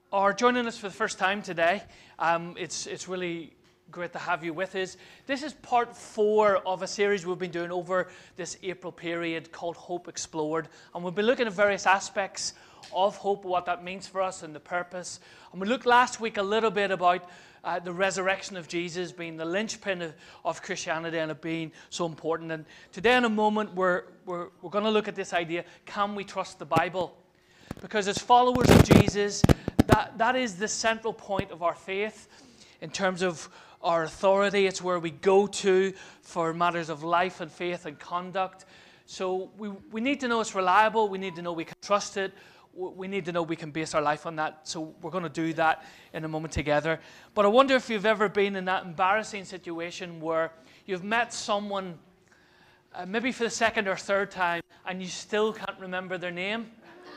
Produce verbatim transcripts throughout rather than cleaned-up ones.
are joining us for the first time today, um, it's, it's really great to have you with us. This is part four of a series we've been doing over this April period called Hope Explored. And we'll be looking at various aspects of hope, what that means for us and the purpose. And we looked last week a little bit about uh, the resurrection of Jesus being the linchpin of, of Christianity and it being so important. And today in a moment we're, we're, we're going to look at this idea, can we trust the Bible? Because as followers of Jesus, that, that is the central point of our faith in terms of our authority. It's where we go to for matters of life and faith and conduct. So we, we need to know it's reliable. We need to know we can trust it. We need to know we can base our life on that. So we're going to do that in a moment together. But I wonder if you've ever been in that embarrassing situation where you've met someone uh, maybe for the second or third time and you still can't remember their name.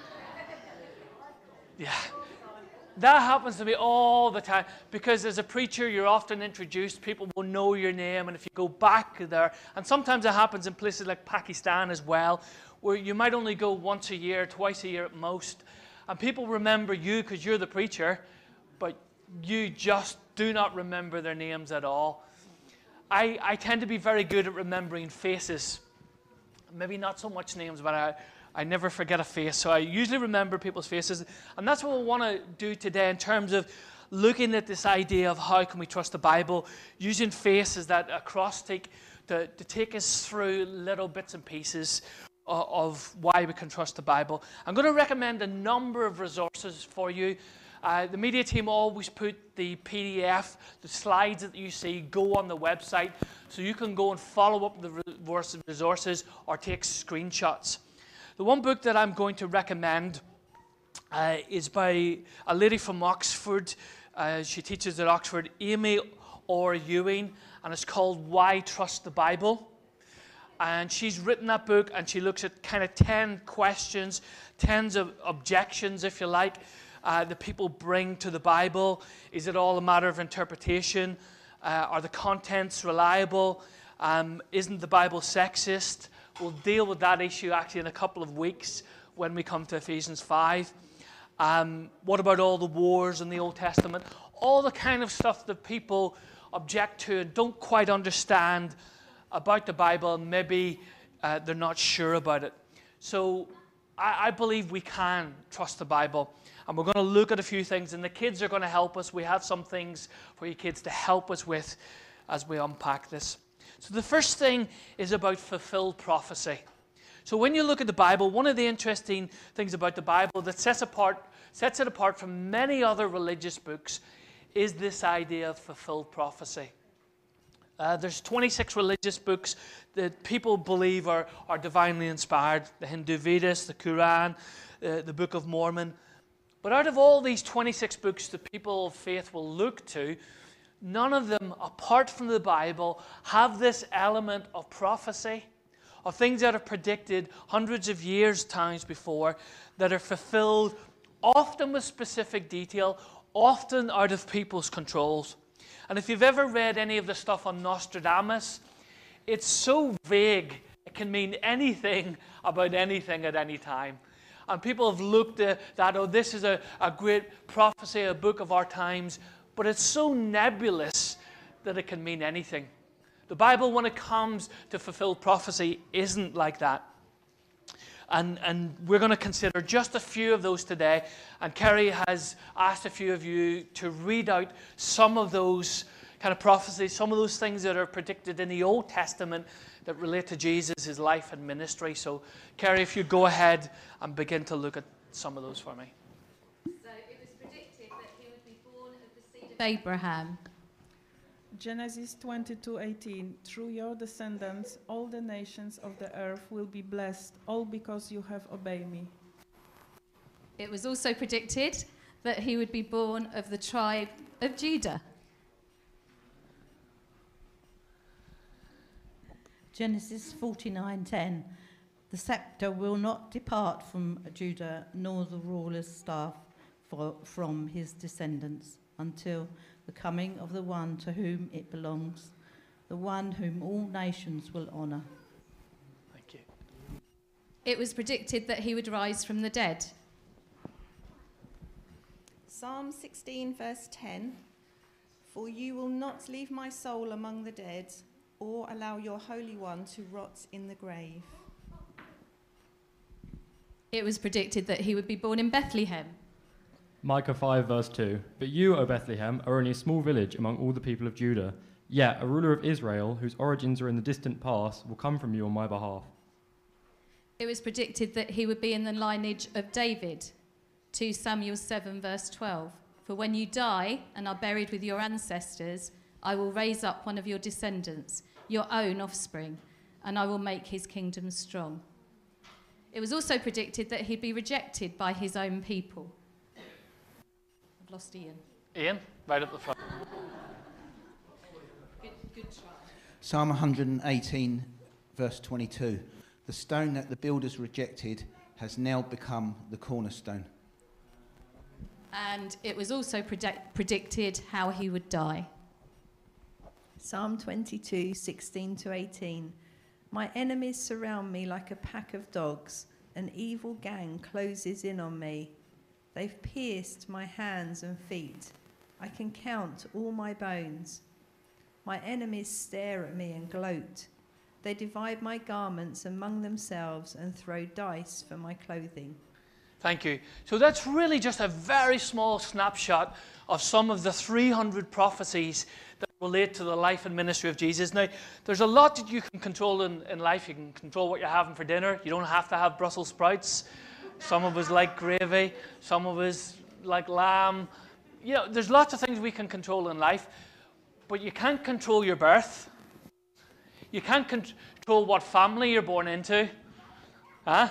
Yeah. That happens to me all the time because as a preacher, you're often introduced, people will know your name, and if you go back there, and sometimes it happens in places like Pakistan as well, where you might only go once a year, twice a year at most, and people remember you because you're the preacher, but you just do not remember their names at all. I, I tend to be very good at remembering faces, maybe not so much names, but I I never forget a face, so I usually remember people's faces. And that's what we want to do today in terms of looking at this idea of how can we trust the Bible, using faces as that acrostic to, to take us through little bits and pieces of, of why we can trust the Bible. I'm going to recommend a number of resources for you. Uh, the media team always put the P D F, the slides that you see, go on the website, so you can go and follow up the resources or take screenshots. The one book that I'm going to recommend uh, is by a lady from Oxford. Uh, she teaches at Oxford, Amy Orr Ewing, and it's called Why Trust the Bible. And she's written that book, and she looks at kind of ten questions, tens of objections, if you like, uh, that people bring to the Bible. Is it all a matter of interpretation? Uh, are the contents reliable? Um, isn't the Bible sexist? We'll deal with that issue actually in a couple of weeks when we come to Ephesians five. Um, what about all the wars in the Old Testament? All the kind of stuff that people object to and don't quite understand about the Bible. Maybe uh, they're not sure about it. So I, I believe we can trust the Bible. And we're going to look at a few things. And the kids are going to help us. We have some things for you kids to help us with as we unpack this. So the first thing is about fulfilled prophecy. So when you look at the Bible, one of the interesting things about the Bible that sets apart, sets it apart from many other religious books is this idea of fulfilled prophecy. Uh, there's twenty-six religious books that people believe are, are divinely inspired. The Hindu Vedas, the Quran, uh, the Book of Mormon. But out of all these twenty-six books that people of faith will look to, none of them, apart from the Bible, have this element of prophecy, of things that are predicted hundreds of years times before, that are fulfilled, often with specific detail, often out of people's controls. And if you've ever read any of the stuff on Nostradamus, it's so vague, it can mean anything about anything at any time. And people have looked at that, oh, this is a, a great prophecy, a book of our times, but it's so nebulous that it can mean anything. The Bible, when it comes to fulfilled prophecy, isn't like that. And, and we're going to consider just a few of those today. And Kerry has asked a few of you to read out some of those kind of prophecies, some of those things that are predicted in the Old Testament that relate to Jesus, his life and ministry. So, Kerry, if you go ahead and begin to look at some of those for me. Abraham. Genesis twenty-two eighteen. Through your descendants, all the nations of the earth will be blessed, all because you have obeyed me. It was also predicted that he would be born of the tribe of Judah. Genesis forty-nine ten. The scepter will not depart from Judah, nor the ruler's staff for, from his descendants, until the coming of the one to whom it belongs, the one whom all nations will honour. Thank you. It was predicted that he would rise from the dead. Psalm sixteen, verse ten. For you will not leave my soul among the dead, or allow your Holy One to rot in the grave. It was predicted that he would be born in Bethlehem. Micah five, verse two. But you, O Bethlehem, are only a small village among all the people of Judah. Yet a ruler of Israel, whose origins are in the distant past, will come from you on my behalf. It was predicted that he would be in the lineage of David. Second Samuel seven, verse twelve. For when you die and are buried with your ancestors, I will raise up one of your descendants, your own offspring, and I will make his kingdom strong. It was also predicted that he'd be rejected by his own people. I've lost Ian. Ian, right up the front. Good, good try. Psalm one eighteen, verse twenty-two. The stone that the builders rejected has now become the cornerstone. And it was also predict- predicted how he would die. Psalm twenty-two, sixteen to eighteen. My enemies surround me like a pack of dogs. An evil gang closes in on me. They've pierced my hands and feet. I can count all my bones. My enemies stare at me and gloat. They divide my garments among themselves and throw dice for my clothing. Thank you. So that's really just a very small snapshot of some of the three hundred prophecies that relate to the life and ministry of Jesus. Now, there's a lot that you can control in, in life. You can control what you're having for dinner. You don't have to have Brussels sprouts. Some of us like gravy. Some of us like lamb. You know, there's lots of things we can control in life, but you can't control your birth. You can't control what family you're born into. Huh?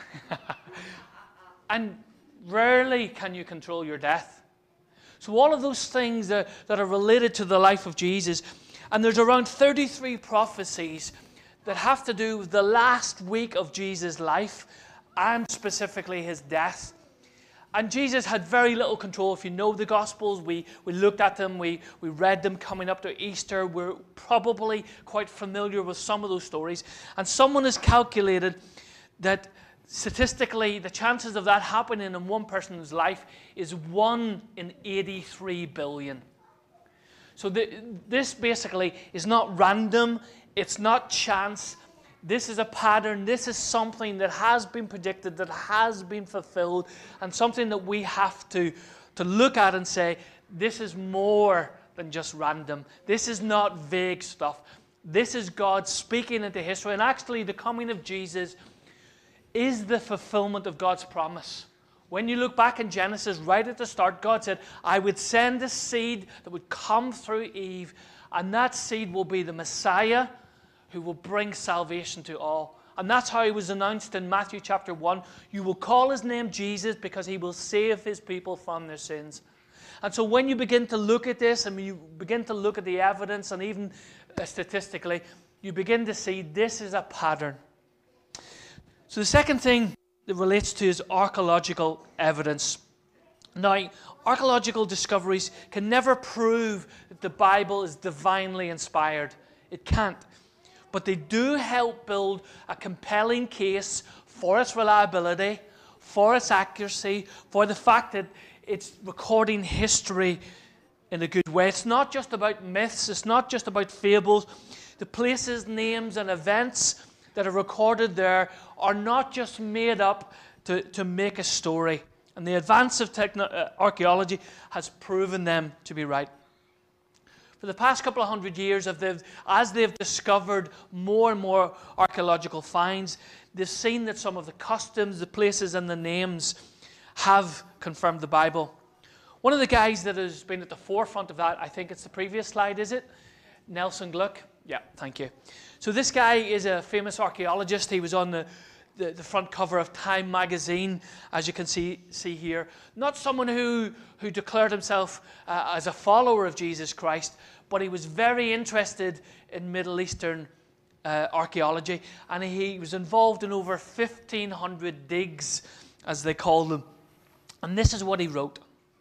And rarely can you control your death. So all of those things that, that are related to the life of Jesus, and there's around thirty-three prophecies that have to do with the last week of Jesus' life, and specifically his death. And Jesus had very little control. If you know the Gospels, we, we looked at them, we, we read them coming up to Easter. We're probably quite familiar with some of those stories. And someone has calculated that statistically, the chances of that happening in one person's life is one in eighty-three billion. So the, this basically is not random. It's not chance. This is a pattern. This is something that has been predicted, that has been fulfilled, and something that we have to, to look at and say, this is more than just random. This is not vague stuff. This is God speaking into history. And actually, the coming of Jesus is the fulfillment of God's promise. When you look back in Genesis, right at the start, God said, I would send a seed that would come through Eve, and that seed will be the Messiah who will bring salvation to all. And that's how he was announced in Matthew chapter one. You will call his name Jesus because he will save his people from their sins. And so when you begin to look at this, and you begin to look at the evidence, and even uh, statistically, you begin to see this is a pattern. So the second thing that relates to is archaeological evidence. Now, archaeological discoveries can never prove that the Bible is divinely inspired. It can't. But they do help build a compelling case for its reliability, for its accuracy, for the fact that it's recording history in a good way. It's not just about myths. It's not just about fables. The places, names, and events that are recorded there are not just made up to, to make a story. And the advance of techno- uh, archaeology has proven them to be right. For the past couple of hundred years, as they've discovered more and more archaeological finds, they've seen that some of the customs, the places, and the names have confirmed the Bible. One of the guys that has been at the forefront of that, I think it's the previous slide, is it? Nelson Gluck? Yeah, thank you. So this guy is a famous archaeologist. He was on the, the, the front cover of Time magazine, as you can see, see here. Not someone who, who declared himself uh, as a follower of Jesus Christ, but he was very interested in Middle Eastern uh, archaeology, and he was involved in over fifteen hundred digs, as they call them. And this is what he wrote.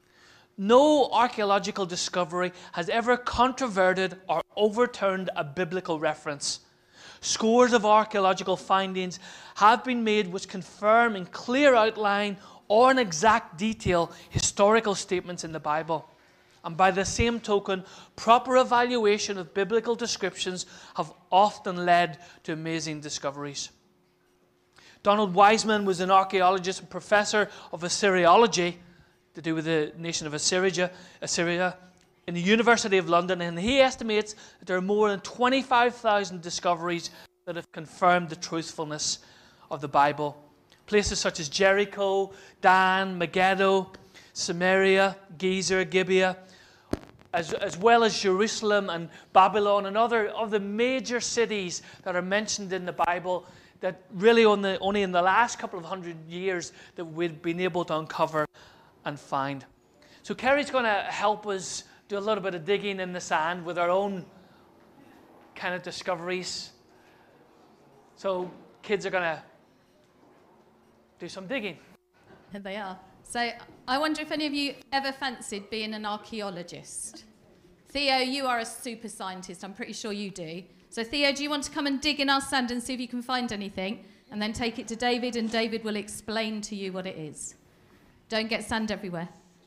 No archaeological discovery has ever controverted or overturned a biblical reference. Scores of archaeological findings have been made which confirm in clear outline or in exact detail historical statements in the Bible. And by the same token, proper evaluation of biblical descriptions have often led to amazing discoveries. Donald Wiseman was an archaeologist and professor of Assyriology, to do with the nation of Assyria, Assyria, in the University of London, and he estimates that there are more than twenty-five thousand discoveries that have confirmed the truthfulness of the Bible. Places such as Jericho, Dan, Megiddo, Samaria, Gezer, Gibeah, as, as well as Jerusalem and Babylon and other of the major cities that are mentioned in the Bible, that really only, only in the last couple of hundred years that we've been able to uncover and find. So Kerry's going to help us do a little bit of digging in the sand with our own kind of discoveries. So kids are going to do some digging. And they are. So I wonder if any of you ever fancied being an archaeologist. Theo, you are a super scientist. I'm pretty sure you do. So Theo, do you want to come and dig in our sand and see if you can find anything? And then take it to David, and David will explain to you what it is. Don't get sand everywhere.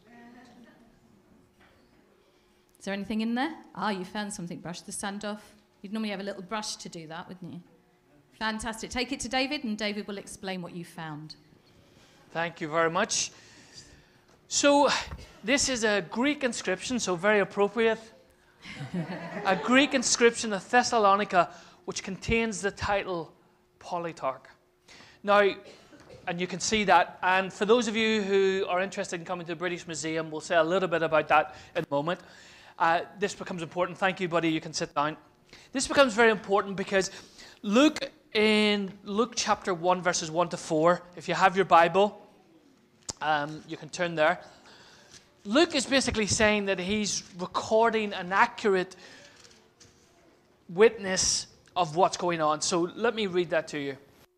Is there anything in there? Ah, you found something. Brush the sand off. You'd normally have a little brush to do that, wouldn't you? Fantastic. Take it to David, and David will explain what you found. Thank you very much. So this is a Greek inscription, so very appropriate. A Greek inscription of Thessalonica, which contains the title Polytarch. Now, and you can see that, and for those of you who are interested in coming to the British Museum, we'll say a little bit about that in a moment. Uh, this becomes important. Thank you, buddy. You can sit down. This becomes very important because Luke, in Luke chapter one, verses one to four, if you have your Bible, um, you can turn there. Luke is basically saying that he's recording an accurate witness of what's going on. So let me read that to you.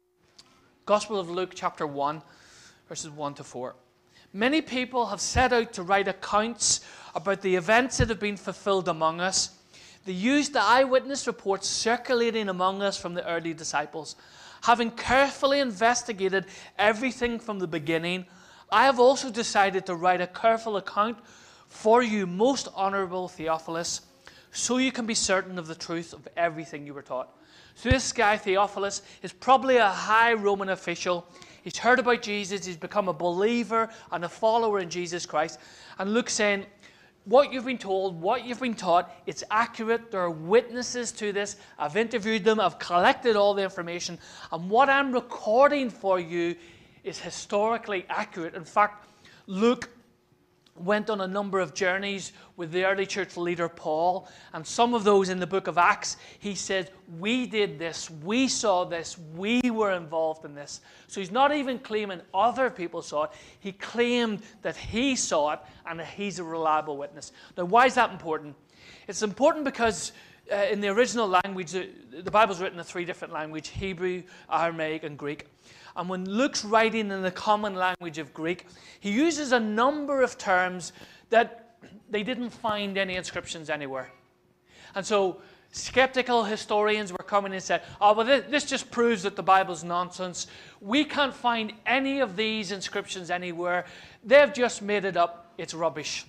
Gospel of Luke chapter one, verses one to four. Many people have set out to write accounts about the events that have been fulfilled among us. They used the eyewitness reports circulating among us from the early disciples. Having carefully investigated everything from the beginning, I have also decided to write a careful account for you, most honorable Theophilus, so you can be certain of the truth of everything you were taught. So this guy, Theophilus, is probably a high Roman official. He's heard about Jesus. He's become a believer and a follower in Jesus Christ. And Luke's saying, what you've been told, what you've been taught, it's accurate. There are witnesses to this. I've interviewed them. I've collected all the information. And what I'm recording for you is historically accurate. In fact, Luke went on a number of journeys with the early church leader Paul, and some of those in the book of Acts, he said, we did this, we saw this, we were involved in this. So he's not even claiming other people saw it, he claimed that he saw it and that he's a reliable witness. Now, why is that important? It's important because uh, in the original language, the, the Bible's written in three different languages, Hebrew, Aramaic, and Greek. And when Luke's writing in the common language of Greek, he uses a number of terms that they didn't find any inscriptions anywhere. And so skeptical historians were coming and said, oh, well, this, this just proves that the Bible's nonsense. We can't find any of these inscriptions anywhere. They've just made it up. It's rubbish.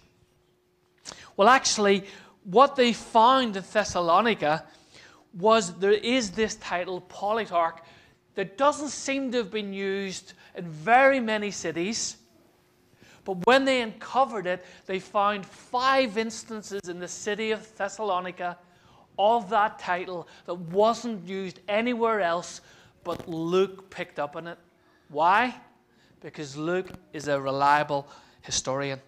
Well, actually, what they found in Thessalonica was there is this title, Polytarch, that doesn't seem to have been used in very many cities. But when they uncovered it, they found five instances in the city of Thessalonica of that title that wasn't used anywhere else, but Luke picked up on it. Why? Because Luke is a reliable historian.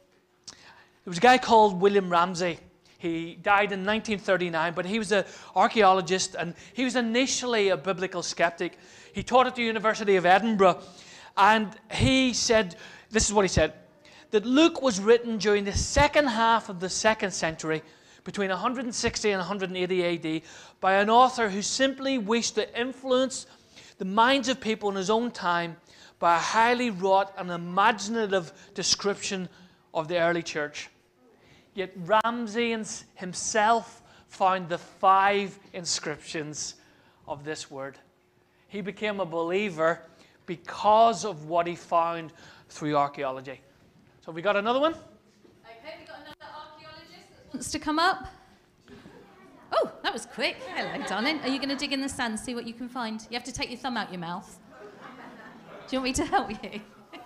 There was a guy called William Ramsay. He died in nineteen thirty-nine, but he was an archaeologist, and he was initially a biblical skeptic. He taught at the University of Edinburgh, and he said, this is what he said, that Luke was written during the second half of the second century, between one hundred sixty and one hundred eighty A D, by an author who simply wished to influence the minds of people in his own time by a highly wrought and imaginative description of the early church. Yet Ramsay himself found the five inscriptions of this word. He became a believer because of what he found through archaeology. So have we got another one? Okay, we got another archaeologist that wants to come up. Oh, that was quick. Hello, darling. Are you going to dig in the sand, see what you can find? You have to take your thumb out your mouth. Do you want me to help you?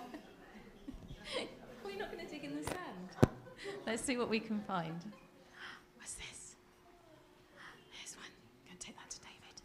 We're not going to dig in the sand. Let's see what we can find. What's this? Here's one. I'm going to take that to David.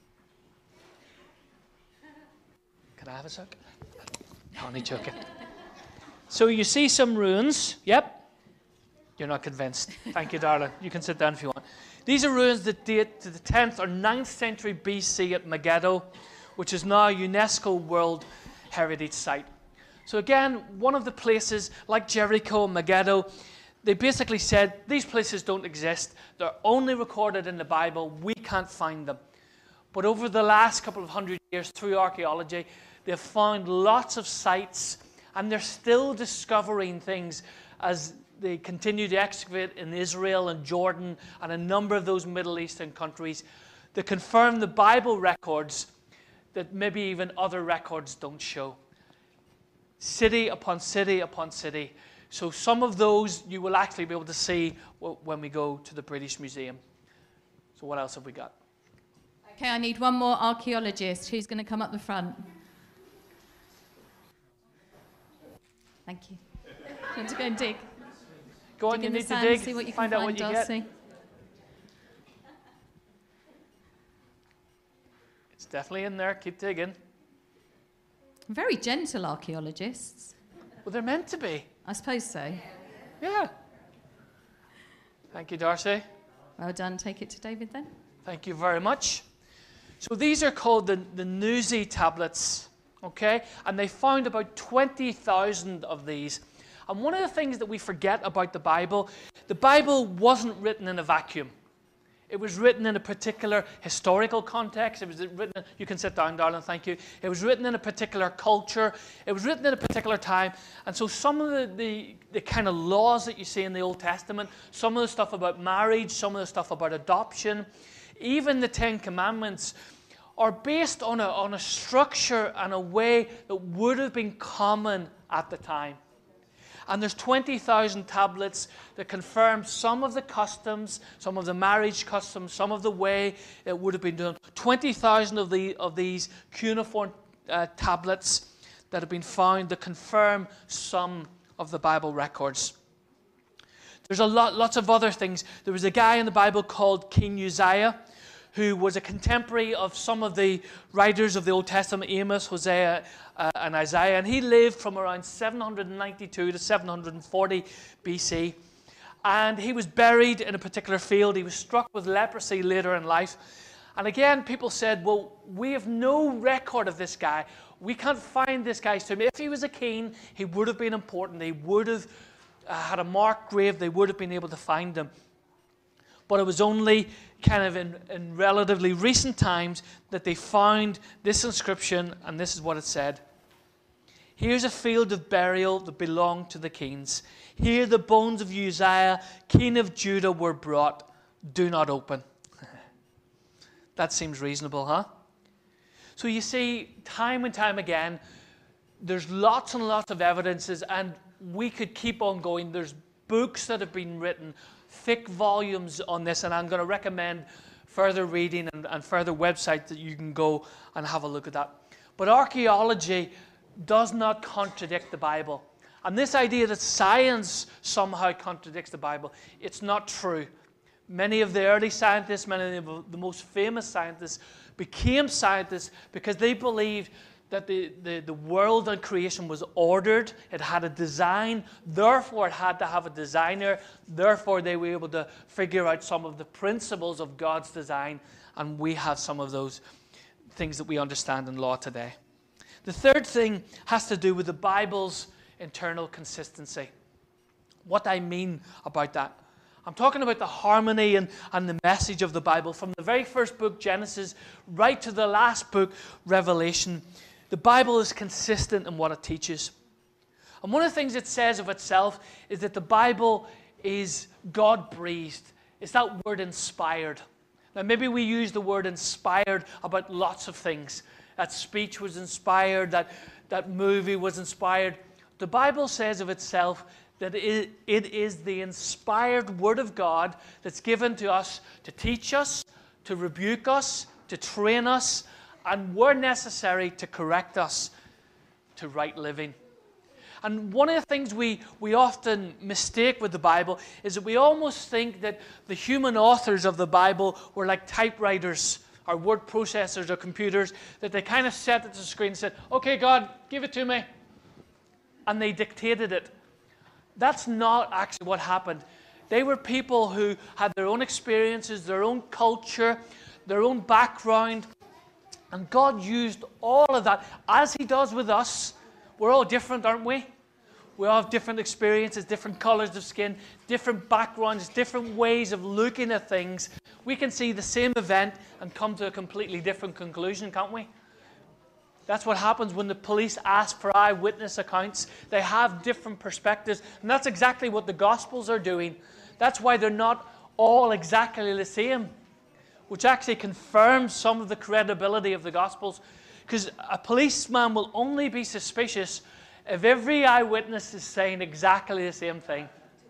Can I have a suck? Honey choking. So you see some ruins. Yep. You're not convinced. Thank you, darling. You can sit down if you want. These are ruins that date to the tenth or ninth century B C at Megiddo, which is now a UNESCO World Heritage Site. So again, one of the places, like Jericho and Megiddo, they basically said, these places don't exist. They're only recorded in the Bible. We can't find them. But over the last couple of hundred years, through archaeology, they've found lots of sites, and they're still discovering things as they continue to excavate in Israel and Jordan and a number of those Middle Eastern countries that confirm the Bible records that maybe even other records don't show. City upon city upon city. So some of those you will actually be able to see when we go to the British Museum. So what else have we got? Okay, I need one more archaeologist. Who's going to come up the front? Thank you. Do you want to go and dig? Go on, dig you in the need sand, to dig, see what you find can out find, what you Darcy. get. It's definitely in there. Keep digging. Very gentle archaeologists. Well, they're meant to be. I suppose so. Yeah. Thank you, Darcy. Well done. Take it to David then. Thank you very much. So these are called the, the Nuzi tablets, okay? And they found about twenty thousand of these. And one of the things that we forget about the Bible, the Bible wasn't written in a vacuum. It was written in a particular historical context. It was written, you can sit down, darling, thank you. It was written in a particular culture. It was written in a particular time. And so some of the, the, the kind of laws that you see in the Old Testament, some of the stuff about marriage, some of the stuff about adoption, even the Ten Commandments, are based on a, on a structure and a way that would have been common at the time. And there's twenty thousand tablets that confirm some of the customs, some of the marriage customs, some of the way it would have been done. twenty thousand of, the, of these cuneiform uh, tablets that have been found that confirm some of the Bible records. There's a lot, lots of other things. There was a guy in the Bible called King Uzziah, who was a contemporary of some of the writers of the Old Testament, Amos, Hosea, uh, and Isaiah. And he lived from around seven hundred ninety-two to seven hundred forty B C. And he was buried in a particular field. He was struck with leprosy later in life. And again, people said, well, we have no record of this guy. We can't find this guy's tomb. If he was a king, he would have been important. They would have uh, had a marked grave. They would have been able to find him. But it was only kind of in, in relatively recent times that they found this inscription, and this is what it said. Here's a field of burial that belonged to the kings. Here the bones of Uzziah, king of Judah, were brought. Do not open. That seems reasonable, huh? So you see, time and time again, there's lots and lots of evidences, and we could keep on going. There's books that have been written, thick volumes on this, and I'm going to recommend further reading and, and further websites that you can go and have a look at that. But archaeology does not contradict the Bible. And this idea that science somehow contradicts the Bible, it's not true. Many of the early scientists, many of the most famous scientists became scientists because they believed that the, the, the world and creation was ordered, it had a design, therefore it had to have a designer, therefore they were able to figure out some of the principles of God's design, and we have some of those things that we understand in law today. The third thing has to do with the Bible's internal consistency. What I mean about that. I'm talking about the harmony and, and the message of the Bible. From the very first book, Genesis, right to the last book, Revelation, the Bible is consistent in what it teaches. And one of the things it says of itself is that the Bible is God-breathed. It's that word inspired. Now, maybe we use the word inspired about lots of things. That speech was inspired, that, that movie was inspired. The Bible says of itself that it, it is the inspired Word of God that's given to us to teach us, to rebuke us, to train us, and where necessary, to correct us to right living. And one of the things we, we often mistake with the Bible is that we almost think that the human authors of the Bible were like typewriters or word processors or computers, that they kind of sat at the screen and said, okay, God, give it to me. And they dictated it. That's not actually what happened. They were people who had their own experiences, their own culture, their own background, and God used all of that, as He does with us. We're all different, aren't we? We all have different experiences, different colors of skin, different backgrounds, different ways of looking at things. We can see the same event and come to a completely different conclusion, can't we? That's what happens when the police ask for eyewitness accounts. They have different perspectives, and that's exactly what the Gospels are doing. That's why they're not all exactly the same, which actually confirms some of the credibility of the Gospels. Because a policeman will only be suspicious if every eyewitness is saying exactly the same thing.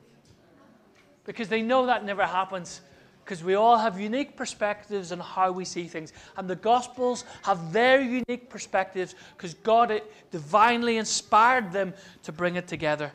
Because they know that never happens. Because we all have unique perspectives on how we see things. And the Gospels have their unique perspectives because God divinely inspired them to bring it together.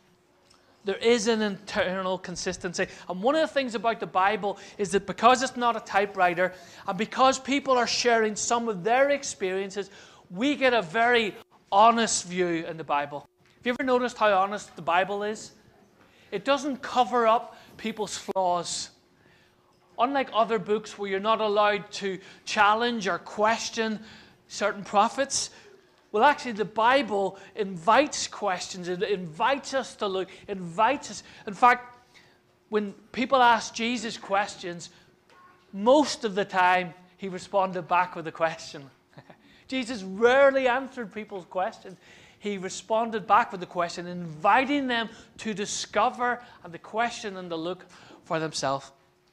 There is an internal consistency. And one of the things about the Bible is that because it's not a typewriter, and because people are sharing some of their experiences, we get a very honest view in the Bible. Have you ever noticed how honest the Bible is? It doesn't cover up people's flaws. Unlike other books where you're not allowed to challenge or question certain prophets, well, actually, the Bible invites questions. It invites us to look. It invites us. In fact, when people ask Jesus questions, most of the time, He responded back with a question. Jesus rarely answered people's questions. He responded back with a question, inviting them to discover and to question and to look for themselves.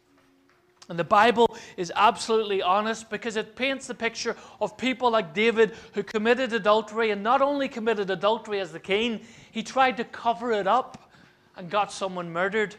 And the Bible is absolutely honest because it paints the picture of people like David who committed adultery, and not only committed adultery as the king, he tried to cover it up and got someone murdered.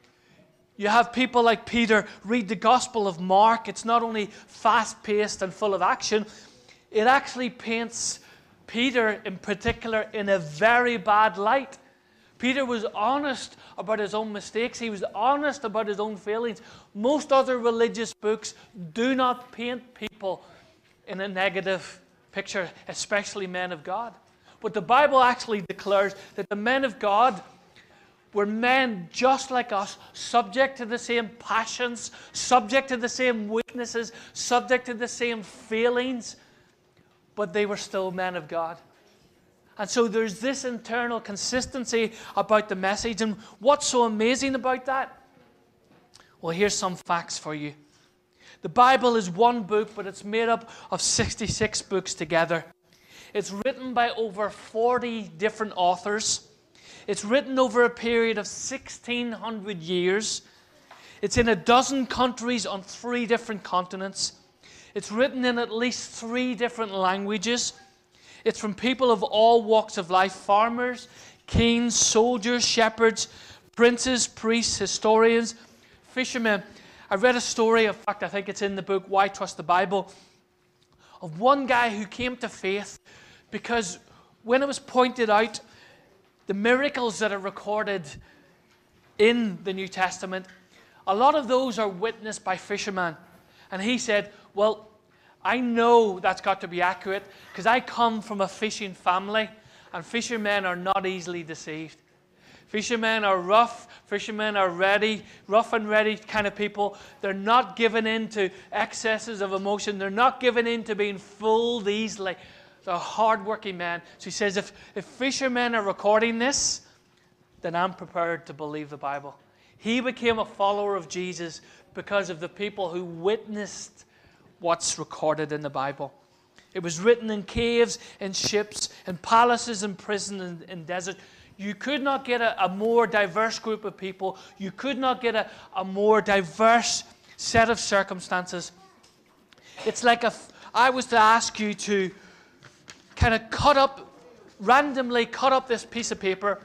You have people like Peter. Read the Gospel of Mark. It's not only fast-paced and full of action, it actually paints Peter in particular in a very bad light. Peter was honest about his own mistakes. He was honest about his own failings. Most other religious books do not paint people in a negative picture, especially men of God. But the Bible actually declares that the men of God were men just like us, subject to the same passions, subject to the same weaknesses, subject to the same failings, but they were still men of God. And so there's this internal consistency about the message. And what's so amazing about that? Well, here's some facts for you. The Bible is one book, but it's made up of sixty-six books together. It's written by over forty different authors. It's written over a period of sixteen hundred years. It's in a dozen countries on three different continents. It's written in at least three different languages. It's from people of all walks of life: farmers, kings, soldiers, shepherds, princes, priests, historians, fishermen. I read a story, in fact, I think it's in the book, Why Trust the Bible, of one guy who came to faith because when it was pointed out the miracles that are recorded in the New Testament, a lot of those are witnessed by fishermen. And he said, well, I know that's got to be accurate because I come from a fishing family, and fishermen are not easily deceived. Fishermen are rough. Fishermen are ready, rough and ready kind of people. They're not given in to excesses of emotion. They're not given in to being fooled easily. They're hardworking men. So he says, if, if fishermen are recording this, then I'm prepared to believe the Bible. He became a follower of Jesus because of the people who witnessed what's recorded in the Bible. It was written in caves, in ships, in palaces, in prisons, in, in deserts. You could not get a, a more diverse group of people. You could not get a, a more diverse set of circumstances. It's like if I was to ask you to kind of cut up randomly cut up this piece of paper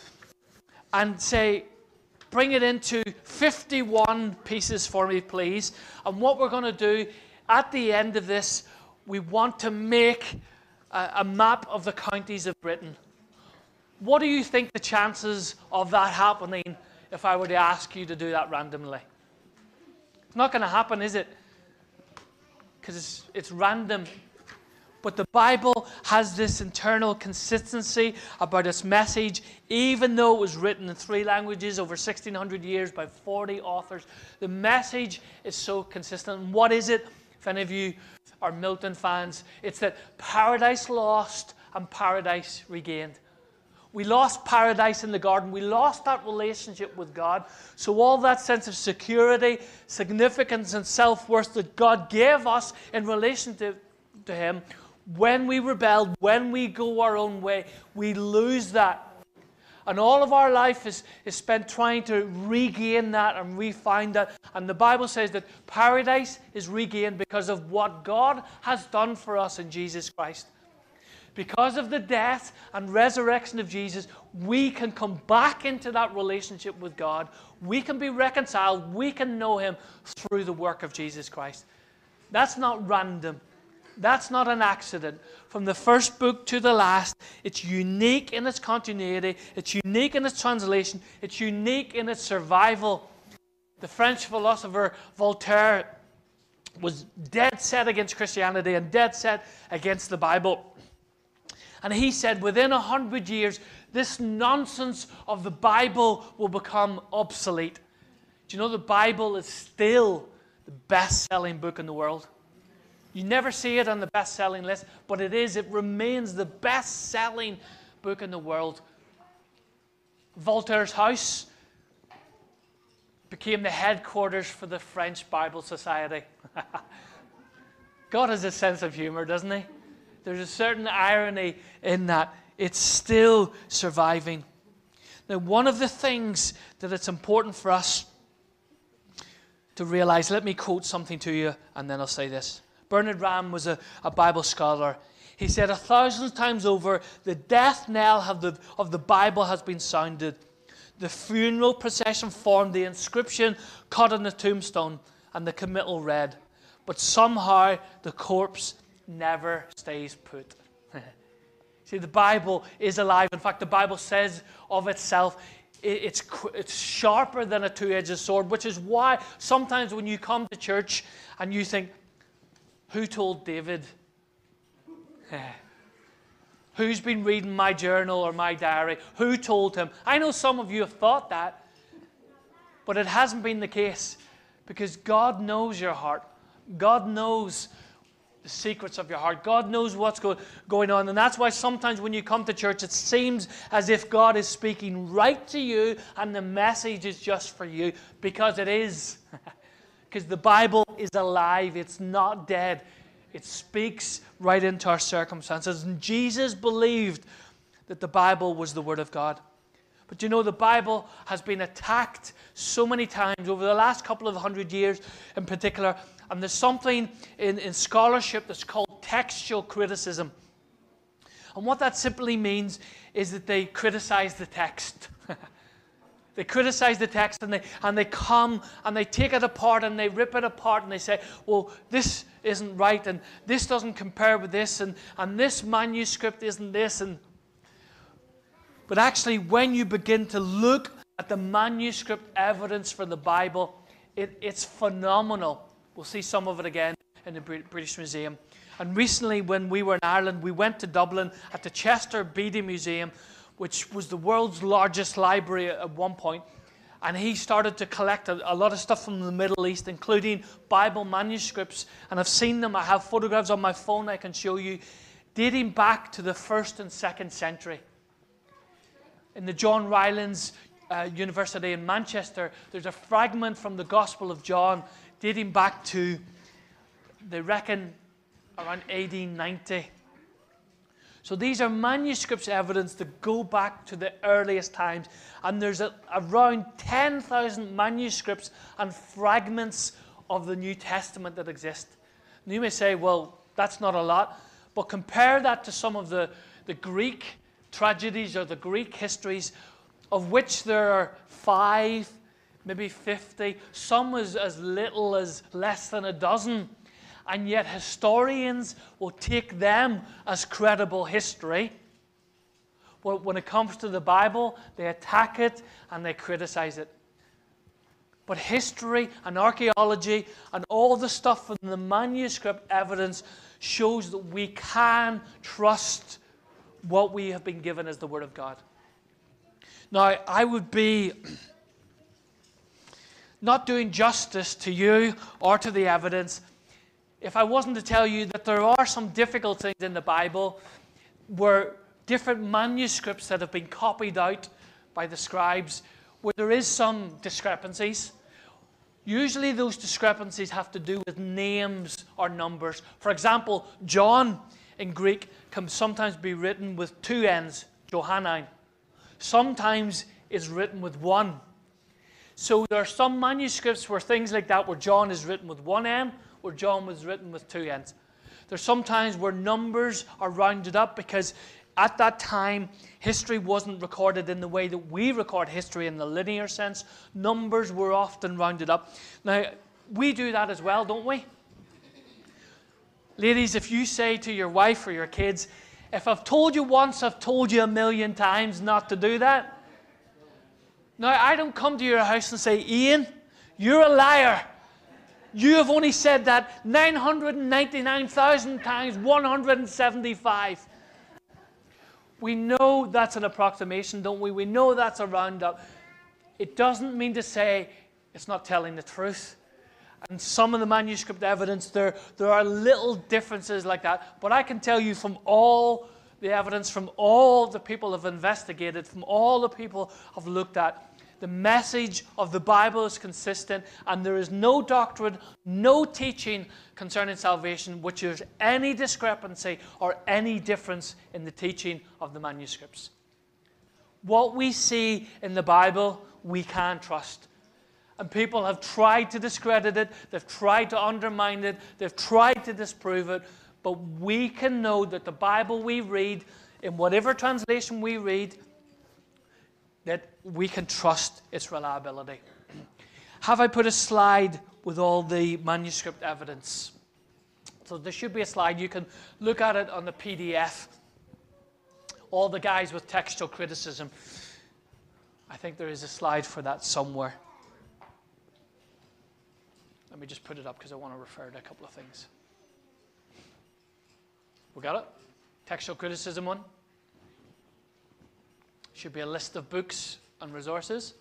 and say, bring it into fifty-one pieces for me, please. And what we're going to do at the end of this, we want to make a, a map of the counties of Britain. What do you think the chances of that happening if I were to ask you to do that randomly? It's not going to happen, is it? Because it's, it's random. But the Bible has this internal consistency about its message, even though it was written in three languages over sixteen hundred years by forty authors. The message is so consistent. And what is it? If any of you are Milton fans, it's that paradise lost and paradise regained. We lost paradise in the garden. We lost that relationship with God. So all that sense of security, significance, and self-worth that God gave us in relation to, to Him, when we rebel, when we go our own way, we lose that. And all of our life is, is spent trying to regain that and re-find that. And the Bible says that paradise is regained because of what God has done for us in Jesus Christ. Because of the death and resurrection of Jesus, we can come back into that relationship with God. We can be reconciled. We can know Him through the work of Jesus Christ. That's not random. That's not an accident. From the first book to the last, it's unique in its continuity. It's unique in its translation. It's unique in its survival. The French philosopher Voltaire was dead set against Christianity and dead set against the Bible. And he said, within a hundred years, this nonsense of the Bible will become obsolete. Do you know the Bible is still the best-selling book in the world? You never see it on the best-selling list, but it is. It remains the best-selling book in the world. Voltaire's house became the headquarters for the French Bible Society. God has a sense of humor, doesn't He? There's a certain irony in that. It's still surviving. Now, one of the things that it's important for us to realize, let me quote something to you, and then I'll say this. Bernard Ramm was a, a Bible scholar. He said, a thousand times over, the death knell of the, of the Bible has been sounded. The funeral procession formed, the inscription cut on the tombstone, and the committal read. But somehow the corpse never stays put. See, the Bible is alive. In fact, the Bible says of itself, it's, it's sharper than a two-edged sword, which is why sometimes when you come to church and you think, who told David? Who's been reading my journal or my diary? Who told him? I know some of you have thought that, but it hasn't been the case, because God knows your heart. God knows the secrets of your heart. God knows what's go, going on. And that's why sometimes when you come to church, it seems as if God is speaking right to you and the message is just for you, because it is. Because the Bible is alive. It's not dead. It speaks right into our circumstances. And Jesus believed that the Bible was the Word of God. But you know, the Bible has been attacked so many times over the last couple of hundred years in particular. And there's something in, in scholarship that's called textual criticism. And what that simply means is that they criticize the text. They criticize the text, and they, and they come and they take it apart and they rip it apart and they say, well, this isn't right, and this doesn't compare with this, and, and this manuscript isn't this. And But actually, when you begin to look at the manuscript evidence for the Bible, it, it's phenomenal. We'll see some of it again in the British Museum. And recently, when we were in Ireland, we went to Dublin at the Chester Beatty Museum, which was the world's largest library at one point. And he started to collect a, a lot of stuff from the Middle East, including Bible manuscripts. And I've seen them. I have photographs on my phone I can show you, dating back to the first and second century. In the John Rylands uh, University in Manchester, there's a fragment from the Gospel of John dating back to, they reckon, around A D ninety. So these are manuscripts evidence that go back to the earliest times. And there's a, around ten thousand manuscripts and fragments of the New Testament that exist. And you may say, well, that's not a lot. But compare that to some of the, the Greek tragedies or the Greek histories, of which there are five, maybe fifty, some as, as little as less than a dozen. And yet historians will take them as credible history. But when it comes to the Bible, they attack it and they criticize it. But history and archaeology and all the stuff in the manuscript evidence shows that we can trust what we have been given as the Word of God. Now, I would be not doing justice to you or to the evidence if I wasn't to tell you that there are some difficult things in the Bible where different manuscripts that have been copied out by the scribes, where there is some discrepancies. Usually those discrepancies have to do with names or numbers. For example, John in Greek can sometimes be written with two N's, Johannine. Sometimes it's written with one. So there are some manuscripts where things like that, where John is written with one N, where John was written with two N's. There's sometimes where numbers are rounded up because at that time, history wasn't recorded in the way that we record history in the linear sense. Numbers were often rounded up. Now, we do that as well, don't we? Ladies, if you say to your wife or your kids, if I've told you once, I've told you a million times not to do that. Now, I don't come to your house and say, Ian, you're a liar. You have only said that nine hundred ninety-nine thousand times one hundred seventy-five. We know that's an approximation, don't we? We know that's a roundup. It doesn't mean to say it's not telling the truth. And some of the manuscript evidence, there, there are little differences like that. But I can tell you from all the evidence, from all the people have investigated, from all the people have looked at, the message of the Bible is consistent, and there is no doctrine, no teaching concerning salvation which there's any discrepancy or any difference in the teaching of the manuscripts. What we see in the Bible, we can trust. And people have tried to discredit it, they've tried to undermine it, they've tried to disprove it, but we can know that the Bible we read, in whatever translation we read, that we can trust its reliability. Have I put a slide with all the manuscript evidence? So there should be a slide. You can look at it on the P D F. All the guys with textual criticism. I think there is a slide for that somewhere. Let me just put it up because I want to refer to a couple of things. We got it? Textual criticism one. Should be a list of books and resources.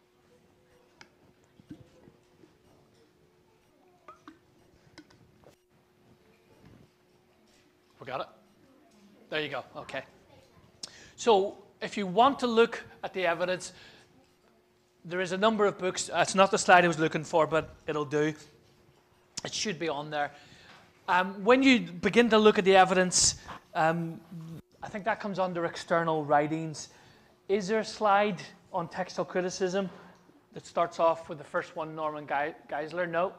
We got it? There you go. Okay. So if you want to look at the evidence, there is a number of books. It's not the slide I was looking for, but it'll do. It should be on there. Um, when you begin to look at the evidence, um, I think that comes under external writings. Is there a slide on textual criticism that starts off with the first one, Norman Geisler? No?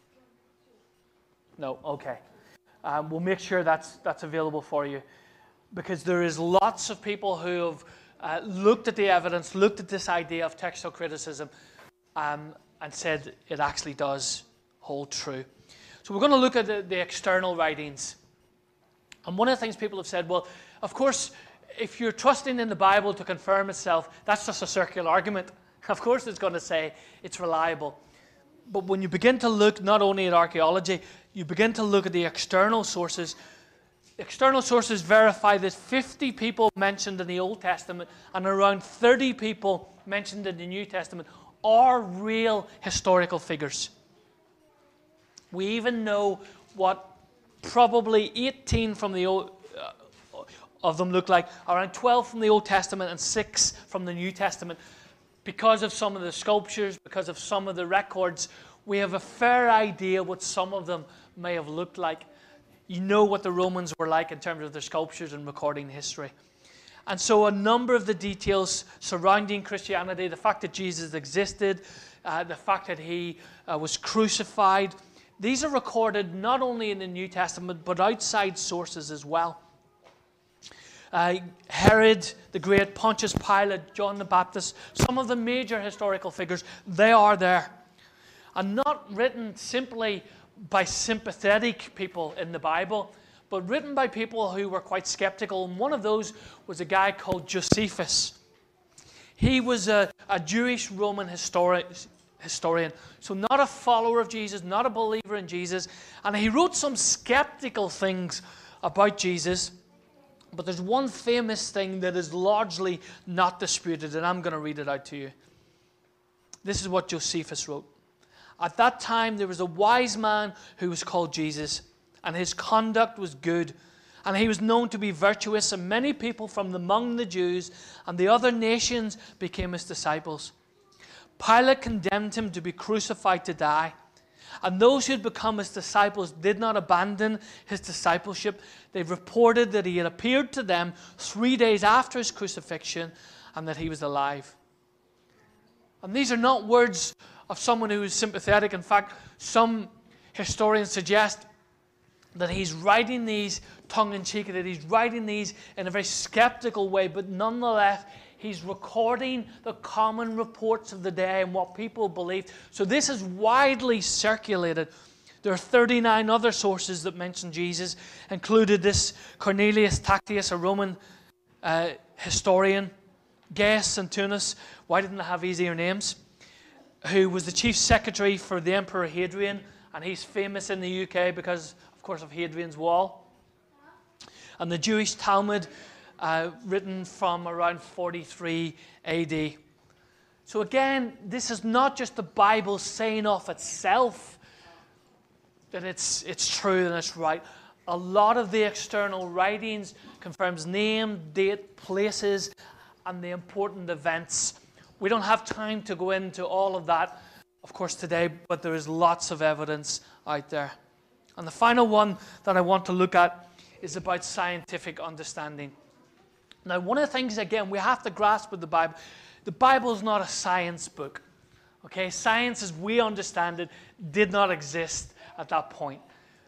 No, okay. Um, we'll make sure that's, that's available for you, because there is lots of people who have uh, looked at the evidence, looked at this idea of textual criticism, um, and said it actually does hold true. So we're going to look at the, the external writings. And one of the things people have said, well, of course, if you're trusting in the Bible to confirm itself, that's just a circular argument. Of course it's going to say it's reliable. But when you begin to look not only at archaeology, you begin to look at the external sources. External sources verify that fifty people mentioned in the Old Testament and around thirty people mentioned in the New Testament are real historical figures. We even know what probably eighteen from the Old of them look like, around twelve from the Old Testament and six from the New Testament. Because of some of the sculptures, because of some of the records, we have a fair idea what some of them may have looked like. You know what the Romans were like in terms of their sculptures and recording history. And so a number of the details surrounding Christianity, the fact that Jesus existed, uh, the fact that he uh, was crucified, these are recorded not only in the New Testament, but outside sources as well. uh, Herod the Great, Pontius Pilate, John the Baptist, some of the major historical figures, they are there. And not written simply by sympathetic people in the Bible, but written by people who were quite skeptical. And one of those was a guy called Josephus. He was a, a Jewish Roman historian, historian, so not a follower of Jesus, not a believer in Jesus. And he wrote some skeptical things about Jesus. But there's one famous thing that is largely not disputed, and I'm going to read it out to you. This is what Josephus wrote. At that time, there was a wise man who was called Jesus, and his conduct was good, and he was known to be virtuous, and many people from among the Jews and the other nations became his disciples. Pilate condemned him to be crucified to die, and those who had become his disciples did not abandon his discipleship. They reported that he had appeared to them three days after his crucifixion and that he was alive. And these are not words of someone who is sympathetic. In fact, some historians suggest that he's writing these tongue-in-cheek, that he's writing these in a very skeptical way, but nonetheless, he's recording the common reports of the day and what people believed. So this is widely circulated. There are thirty-nine other sources that mention Jesus, included this Cornelius Tacitus, a Roman uh, historian, Gaius Antonius, why didn't they have easier names, who was the chief secretary for the Emperor Hadrian, and he's famous in the U K because, of course, of Hadrian's Wall. And the Jewish Talmud, uh, written from around forty-three A D. So again, this is not just the Bible saying of itself that it's, it's true and it's right. A lot of the external writings confirms name, date, places, and the important events. We don't have time to go into all of that, of course, today, but there is lots of evidence out there. And the final one that I want to look at is about scientific understanding. Now, one of the things, again, we have to grasp with the Bible, the Bible is not a science book. Okay, science as we understand it did not exist at that point.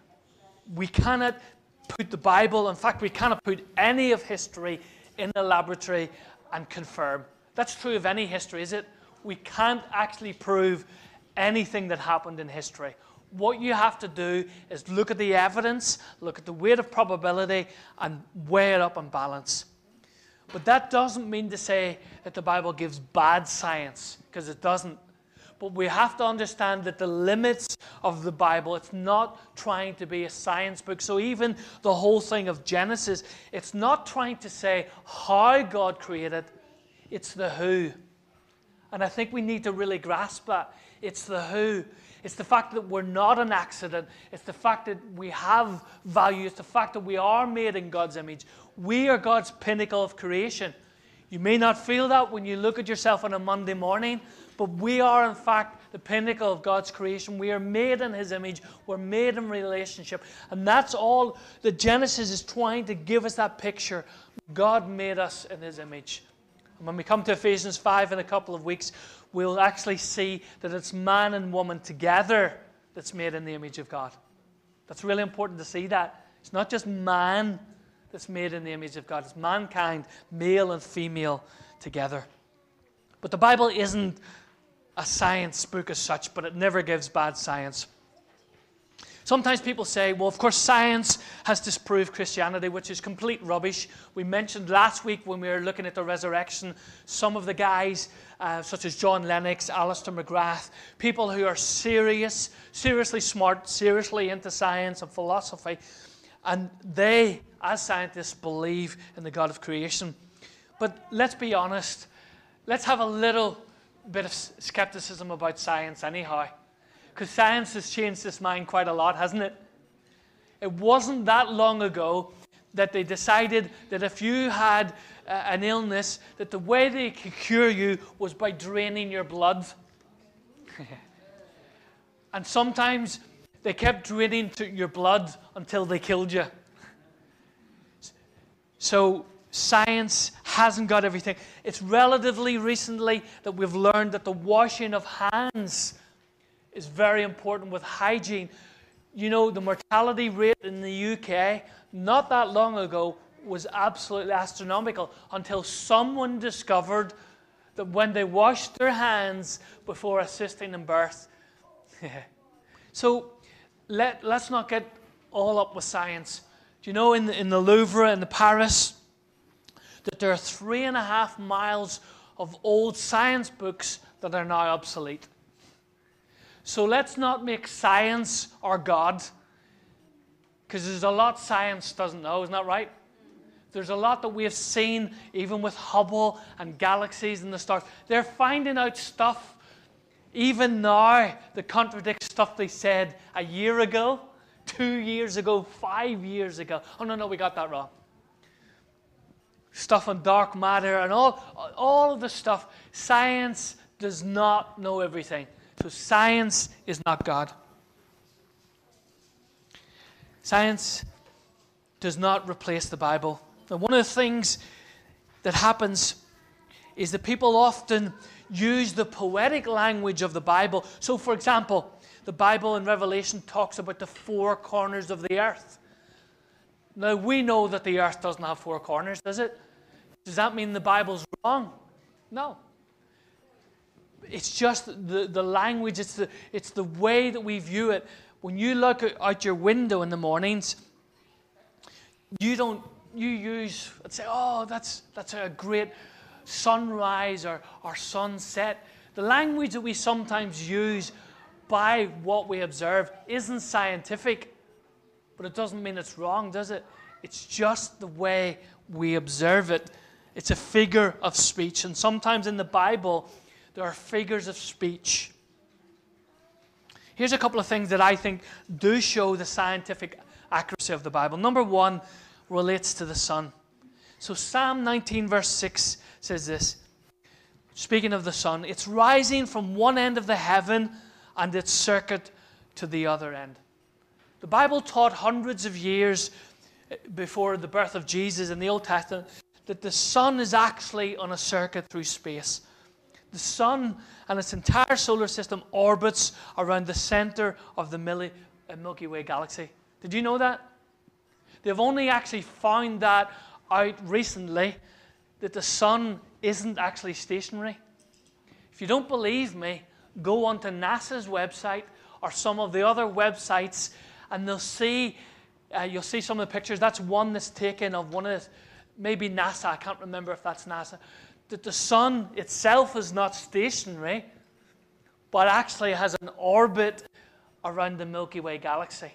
We cannot put the Bible, in fact, we cannot put any of history in a laboratory and confirm. That's true of any history, is it? We can't actually prove anything that happened in history. What you have to do is look at the evidence, look at the weight of probability, and weigh it up and balance. But that doesn't mean to say that the Bible gives bad science, because it doesn't. But we have to understand that the limits of the Bible, it's not trying to be a science book. So even the whole thing of Genesis, it's not trying to say how God created, it's the who. And I think we need to really grasp that. It's the who. It's the fact that we're not an accident. It's the fact that we have value. It's the fact that we are made in God's image. We are God's pinnacle of creation. You may not feel that when you look at yourself on a Monday morning, but we are, in fact, the pinnacle of God's creation. We are made in His image. We're made in relationship. And that's all that Genesis is trying to give us, that picture. God made us in His image. And when we come to Ephesians five in a couple of weeks, we'll actually see that it's man and woman together that's made in the image of God. That's really important to see that. It's not just man that's made in the image of God. It's mankind, male and female, together. But the Bible isn't a science book as such, but it never gives bad science. Sometimes people say, well, of course, science has disproved Christianity, which is complete rubbish. We mentioned last week when we were looking at the resurrection, some of the guys, uh, such as John Lennox, Alistair McGrath, people who are serious, seriously smart, seriously into science and philosophy, and they, as scientists, believe in the God of creation. But let's be honest, let's have a little bit of skepticism about science anyhow. Because science has changed its mind quite a lot, hasn't it? It wasn't that long ago that they decided that if you had uh, an illness, that the way they could cure you was by draining your blood. And sometimes they kept draining to your blood until they killed you. So science hasn't got everything. It's relatively recently that we've learned that the washing of hands is very important with hygiene. You know, the mortality rate in the U K, not that long ago, was absolutely astronomical until someone discovered that when they washed their hands before assisting in birth. So let, let's not get all up with science. Do you know in the, in the Louvre in the Paris that there are three and a half miles of old science books that are now obsolete? So let's not make science our God, because there's a lot science doesn't know, isn't that right? There's a lot that we have seen, even with Hubble and galaxies and the stars. They're finding out stuff, even now, that contradicts stuff they said a year ago, two years ago, five years ago. Oh, no, no, we got that wrong. Stuff on dark matter and all, all of the stuff. Science does not know everything. So science is not God. Science does not replace the Bible. Now, one of the things that happens is that people often use the poetic language of the Bible. So, for example, the Bible in Revelation talks about the four corners of the earth. Now, we know that the earth doesn't have four corners, does it? Does that mean the Bible's wrong? No. It's just the, the language, it's the, it's the way that we view it. When you look out your window in the mornings, you don't, you use, and say, oh, that's, that's a great sunrise or, or sunset. The language that we sometimes use by what we observe isn't scientific, but it doesn't mean it's wrong, does it? It's just the way we observe it. It's a figure of speech, and sometimes in the Bible, there are figures of speech. Here's a couple of things that I think do show the scientific accuracy of the Bible. Number one relates to the sun. So Psalm nineteen verse six says this, speaking of the sun, it's rising from one end of the heaven and its circuit to the other end. The Bible taught hundreds of years before the birth of Jesus in the Old Testament that the sun is actually on a circuit through space. The sun and its entire solar system orbits around the center of the Milky Way galaxy. Did you know that? They've only actually found that out recently, that the sun isn't actually stationary. If you don't believe me, go onto NASA's website or some of the other websites, and they'll see, uh, you'll see some of the pictures. That's one that's taken of one of the, maybe NASA, I can't remember if that's NASA, that the sun itself is not stationary, but actually has an orbit around the Milky Way galaxy.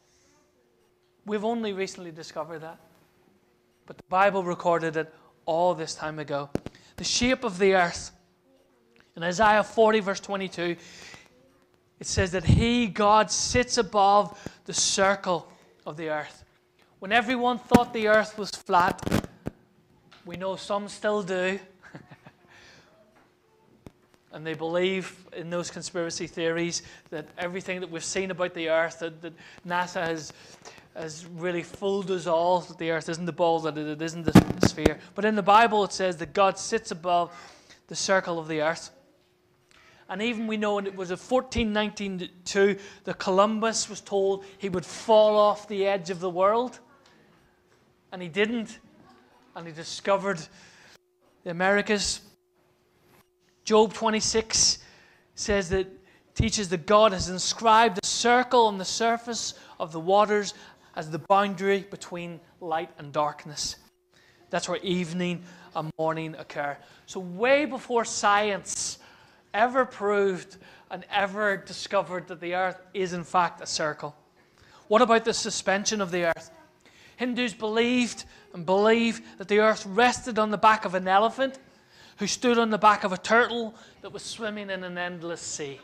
We've only recently discovered that, but the Bible recorded it all this time ago. The shape of the earth. In Isaiah forty verse twenty-two, it says that He, God, sits above the circle of the earth. When everyone thought the earth was flat, we know some still do, and they believe in those conspiracy theories that everything that we've seen about the earth, that, that NASA has, has really fooled us all, that the earth isn't the ball, that it isn't the sphere. But in the Bible it says that God sits above the circle of the earth. And even we know it was in fourteen ninety-two that Columbus was told he would fall off the edge of the world. And he didn't. And he discovered the Americas. Job twenty-six says that, teaches that God has inscribed a circle on the surface of the waters as the boundary between light and darkness. That's where evening and morning occur. So way before science ever proved and ever discovered that the earth is in fact a circle. What about the suspension of the earth? Hindus believed and believe that the earth rested on the back of an elephant who stood on the back of a turtle that was swimming in an endless sea.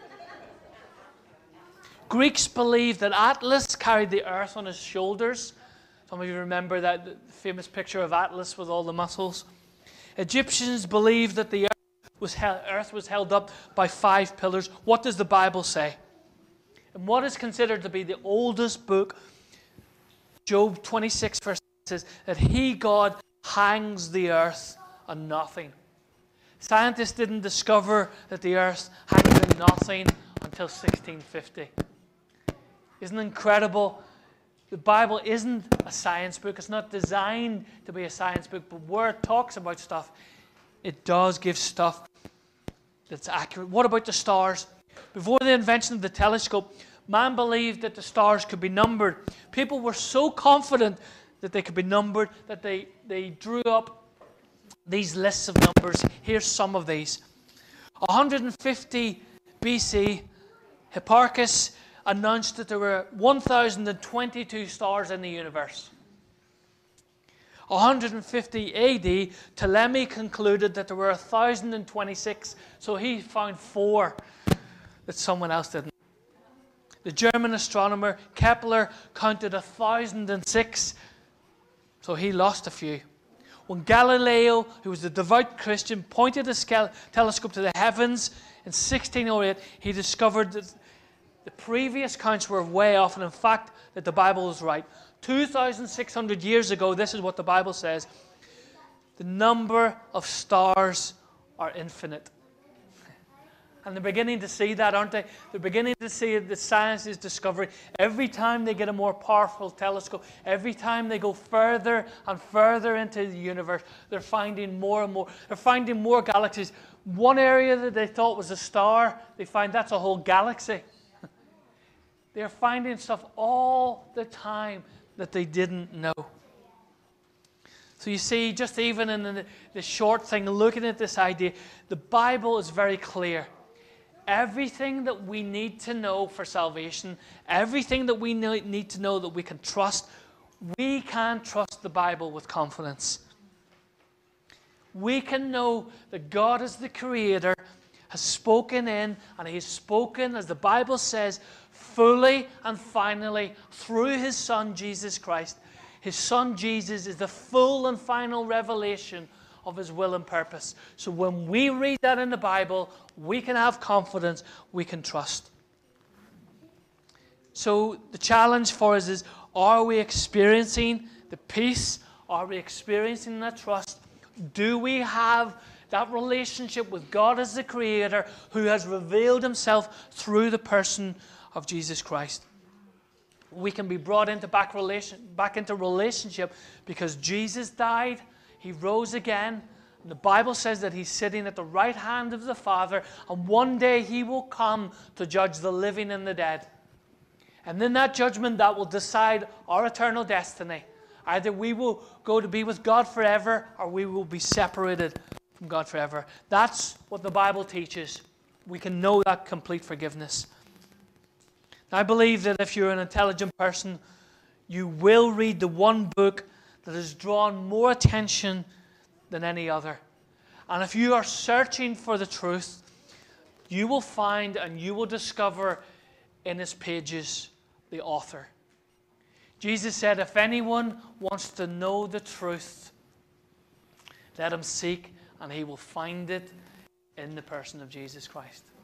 Greeks believed that Atlas carried the earth on his shoulders. Some of you remember that famous picture of Atlas with all the muscles. Egyptians believed that the earth was, held, earth was held up by five pillars. What does the Bible say? And what is considered to be the oldest book, Job twenty-six verse says that He, God, hangs the earth on nothing. Scientists didn't discover that the earth hangs on nothing until sixteen fifty. Isn't it incredible The Bible isn't a science book. It's not designed to be a science book, but where it talks about stuff, it does give stuff that's accurate. What about the stars? Before the invention of the telescope, man believed that the stars could be numbered. People were so confident that they could be numbered that they, they drew up these lists of numbers. Here's some of these. one hundred fifty B C, Hipparchus announced that there were one thousand twenty-two stars in the universe. one hundred fifty A D, Ptolemy concluded that there were one thousand twenty-six, so he found four that someone else didn't. The German astronomer Kepler counted one thousand six, so he lost a few. When Galileo, who was a devout Christian, pointed his telescope to the heavens in sixteen oh eight, he discovered that the previous counts were way off, and in fact, that the Bible was right. two thousand six hundred years ago, this is what the Bible says: the number of stars are infinite. And they're beginning to see that, aren't they? They're beginning to see that science is discovering. Every time they get a more powerful telescope, every time they go further and further into the universe, they're finding more and more. They're finding more galaxies. One area that they thought was a star, they find that's a whole galaxy. They're finding stuff all the time that they didn't know. So you see, just even in the, the short thing, looking at this idea, the Bible is very clear. Everything that we need to know for salvation, everything that we need to know that we can trust, we can trust the Bible with confidence. We can know that God is the Creator, has spoken in, and He has spoken, as the Bible says, fully and finally through His Son, Jesus Christ. His Son, Jesus, is the full and final revelation of His will and purpose. So when we read that in the Bible, we can have confidence, we can trust. So the challenge for us is, are we experiencing the peace? Are we experiencing that trust? Do we have that relationship with God as the Creator, who has revealed Himself through the person of Jesus Christ? We can be brought into back, relation, back into relationship because Jesus died, He rose again. And the Bible says that He's sitting at the right hand of the Father, and one day He will come to judge the living and the dead. And in that judgment, that will decide our eternal destiny. Either we will go to be with God forever, or we will be separated from God forever. That's what the Bible teaches. We can know that complete forgiveness. I believe that if you're an intelligent person, you will read the one book that has drawn more attention than any other. And if you are searching for the truth, you will find and you will discover in its pages the author. Jesus said, if anyone wants to know the truth, let him seek, and he will find it in the person of Jesus Christ.